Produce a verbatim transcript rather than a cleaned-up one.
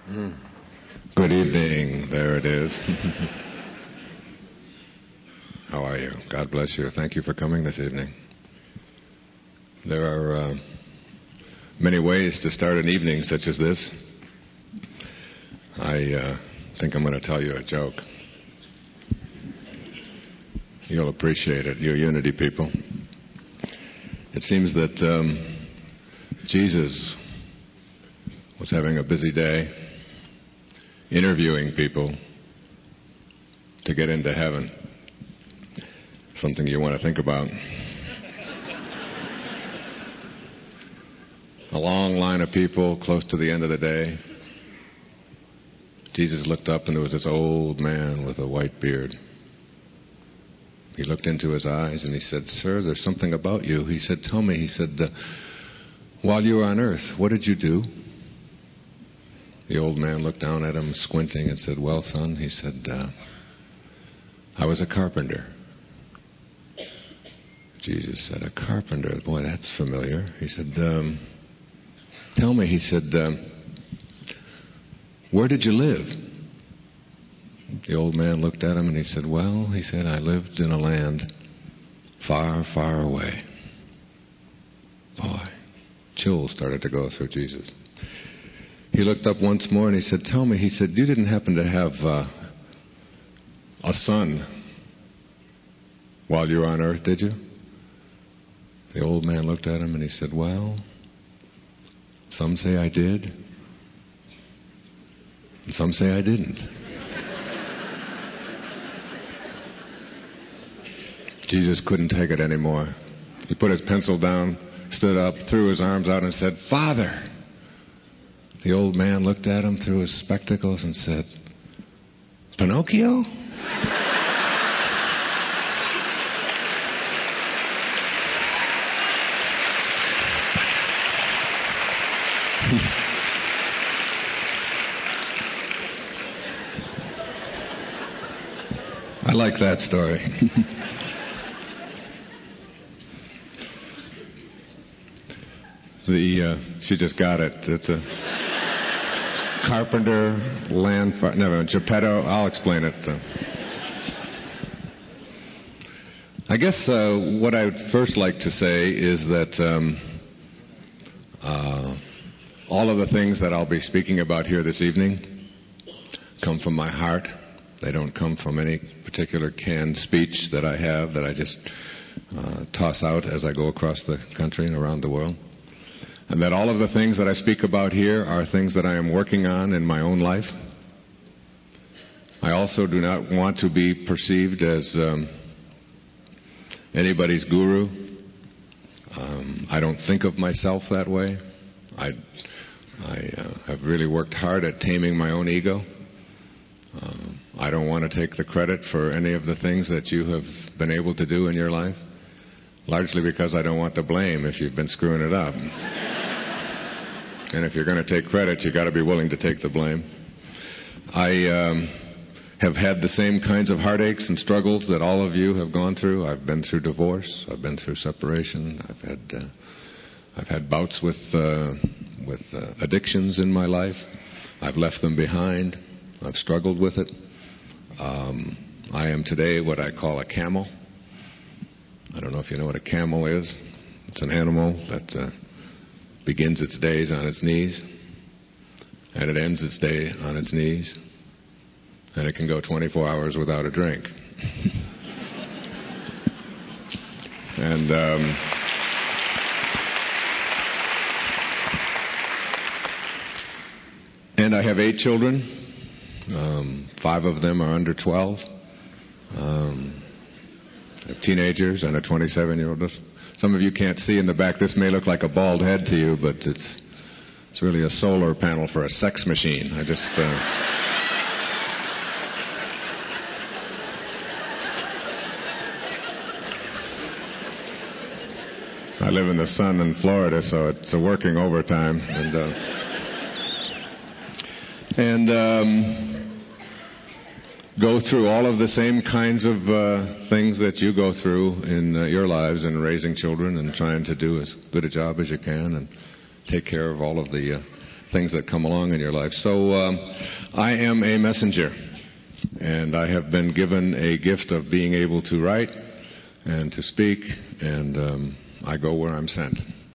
Good evening. There it is. How are you? God bless you. Thank you for coming this evening. There are uh, many ways to start an evening such as this. I uh, think I'm going to tell you a joke. You'll appreciate it, you Unity people. It seems that um, Jesus was having a busy day interviewing people to get into heaven. Something you want to think about. A long line of people close to the end of the day. Jesus looked up and there was this old man with a white beard. He looked into his eyes and he said, "Sir, there's something about you." He said, "Tell me." He said, uh, "While you were on earth, what did you do?" The old man looked down at him, squinting, and said, "Well, son," he said, uh, "I was a carpenter." Jesus said, "A carpenter? Boy, that's familiar." He said, um, "Tell me," he said, um, "where did you live?" The old man looked at him and he said, "Well," he said, "I lived in a land far, far away." Boy, chills started to go through Jesus. He looked up once more and he said, "Tell me," he said, "you didn't happen to have uh, a son while you were on earth, did you?" The old man looked at him and he said, "Well, some say I did, and some say I didn't." Jesus couldn't take it anymore. He put his pencil down, stood up, threw his arms out and said, "Father!" The old man looked at him through his spectacles and said, "Pinocchio?" I like that story. the uh, she just got it. It's a carpenter, land, far, never, Geppetto. I'll explain it. Uh, I guess uh, what I would first like to say is that um, uh, all of the things that I'll be speaking about here this evening come from my heart. They don't come from any particular canned speech that I have that I just uh, toss out as I go across the country and around the world. And that all of the things that I speak about here are things that I am working on in my own life. I also do not want to be perceived as um, anybody's guru. Um, I don't think of myself that way. I, I uh, have really worked hard at taming my own ego. Uh, I don't want to take the credit for any of the things that you have been able to do in your life, largely because I don't want the blame if you've been screwing it up. And if you're going to take credit, you've got to be willing to take the blame. I um, have had the same kinds of heartaches and struggles that all of you have gone through. I've been through divorce. I've been through separation. I've had uh, I've had bouts with uh, with uh, addictions in my life. I've left them behind. I've struggled with it. Um, I am today what I call a camel. I don't know if you know what a camel is. It's an animal that uh, begins its days on its knees, and it ends its day on its knees, and it can go twenty-four hours without a drink. and um, and I have eight children. Um, five of them are under twelve. Um, I have teenagers and a twenty-seven-year-old. Some of you can't see in the back. This may look like a bald head to you, but it's it's really a solar panel for a sex machine. I just uh, I live in the sun in Florida, so it's a working overtime, and uh, and um, go through all of the same kinds of uh, things that you go through in uh, your lives in raising children and trying to do as good a job as you can and take care of all of the uh, things that come along in your life. So um, I am a messenger, and I have been given a gift of being able to write and to speak, and um, I go where I'm sent.